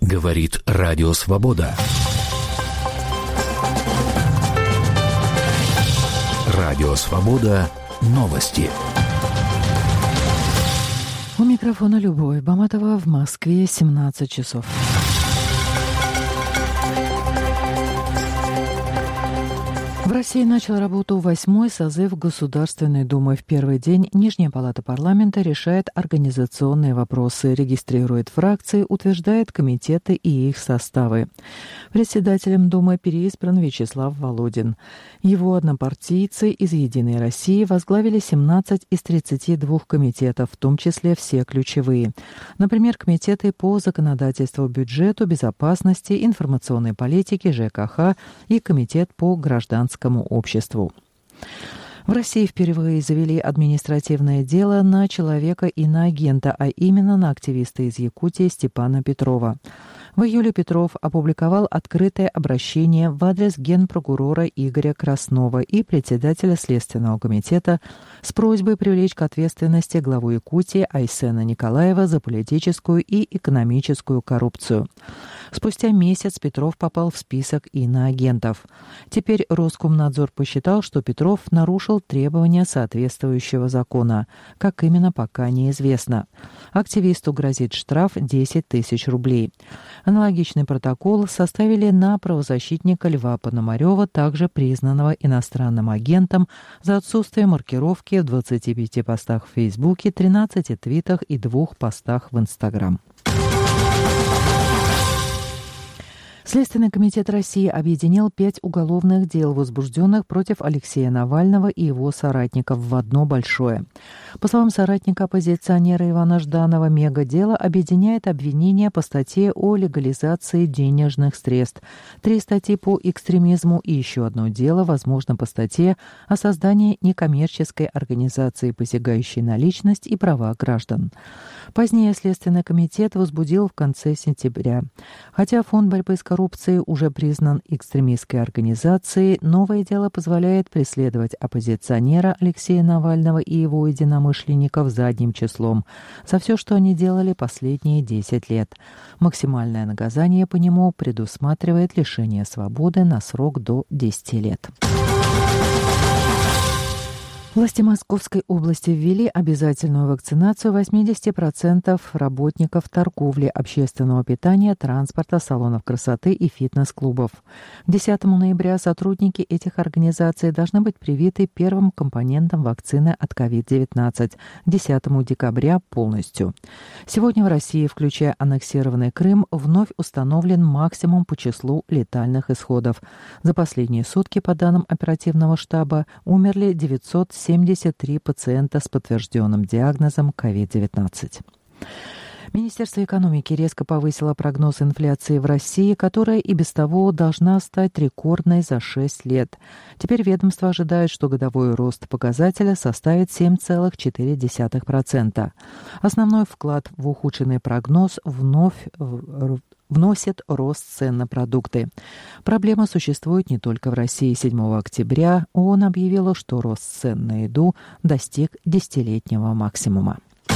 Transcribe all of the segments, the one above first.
Говорит Радио Свобода. Радио Свобода. Новости. У микрофона Любовь Баматова, в Москве 17 часов. В России начал работу 8-й созыв Государственной Думы. В первый день Нижняя палата парламента решает организационные вопросы, регистрирует фракции, утверждает комитеты и их составы. Председателем Думы переизбран Вячеслав Володин. Его однопартийцы из «Единой России» возглавили 17 из 32 комитетов, в том числе все ключевые. Например, комитеты по законодательству, бюджету, безопасности, информационной политике, ЖКХ и комитет по гражданскому обществу. В России впервые завели административное дело на человека иноагента, а именно на активиста из Якутии Степана Петрова. В июле Петров опубликовал открытое обращение в адрес генпрокурора Игоря Краснова и председателя Следственного комитета с просьбой привлечь к ответственности главу Якутии Айсена Николаева за политическую и экономическую коррупцию. Спустя месяц Петров попал в список иноагентов. Теперь Роскомнадзор посчитал, что Петров нарушил требования соответствующего закона. Как именно, пока неизвестно. Активисту грозит штраф 10 тысяч рублей. Аналогичный протокол составили на правозащитника Льва Пономарева, также признанного иностранным агентом, за отсутствие маркировки в 25 постах в Фейсбуке, 13 твитах и 2 постах в Инстаграм. Следственный комитет России объединил 5 уголовных дел, возбужденных против Алексея Навального и его соратников, в одно большое. По словам соратника оппозиционера Ивана Жданова, мегадело объединяет обвинения по статье о легализации денежных средств, 3 статьи по экстремизму и еще одно дело, возможно, по статье о создании некоммерческой организации, посягающей на личность и права граждан. Позднее Следственный комитет возбудил в конце сентября. Хотя Фонд борьбы с коррупцией уже признан экстремистской организацией, новое дело позволяет преследовать оппозиционера Алексея Навального и его единомышленников задним числом за все, что они делали последние 10 лет. Максимальное наказание по нему предусматривает лишение свободы на срок до 10 лет. Власти Московской области ввели обязательную вакцинацию 80% работников торговли, общественного питания, транспорта, салонов красоты и фитнес-клубов. К 10 ноября сотрудники этих организаций должны быть привиты первым компонентом вакцины от COVID-19, к 10 декабря полностью. Сегодня в России, включая аннексированный Крым, вновь установлен максимум по числу летальных исходов. За последние сутки, по данным оперативного штаба, умерли 973 пациента с подтвержденным диагнозом COVID-19. Министерство экономики резко повысило прогноз инфляции в России, которая и без того должна стать рекордной за 6 лет. Теперь ведомство ожидает, что годовой рост показателя составит 7,4%. Основной вклад в ухудшенный прогноз вносит рост цен на продукты. Проблема существует не только в России. 7 октября ООН объявила, что рост цен на еду достиг 10-летнего максимума.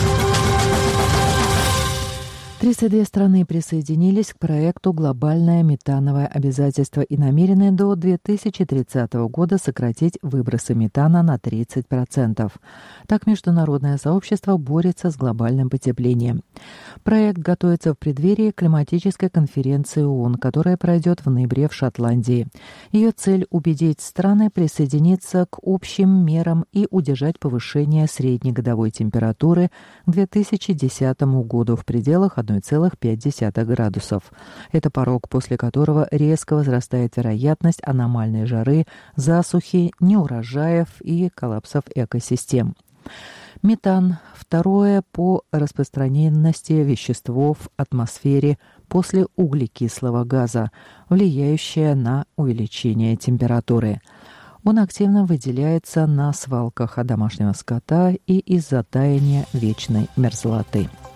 32 страны присоединились к проекту «Глобальное метановое обязательство» и намерены до 2030 года сократить выбросы метана на 30%. Так международное сообщество борется с глобальным потеплением. Проект готовится в преддверии климатической конференции ООН, которая пройдет в ноябре в Шотландии. Ее цель – убедить страны присоединиться к общим мерам и удержать повышение средней годовой температуры к 2010 году в пределах 1,5 градусов. Это порог, после которого резко возрастает вероятность аномальной жары, засухи, неурожаев и коллапсов экосистем. Метан – второе по распространенности вещество в атмосфере после углекислого газа, влияющее на увеличение температуры. Он активно выделяется на свалках от домашнего скота и из-за таяния вечной мерзлоты.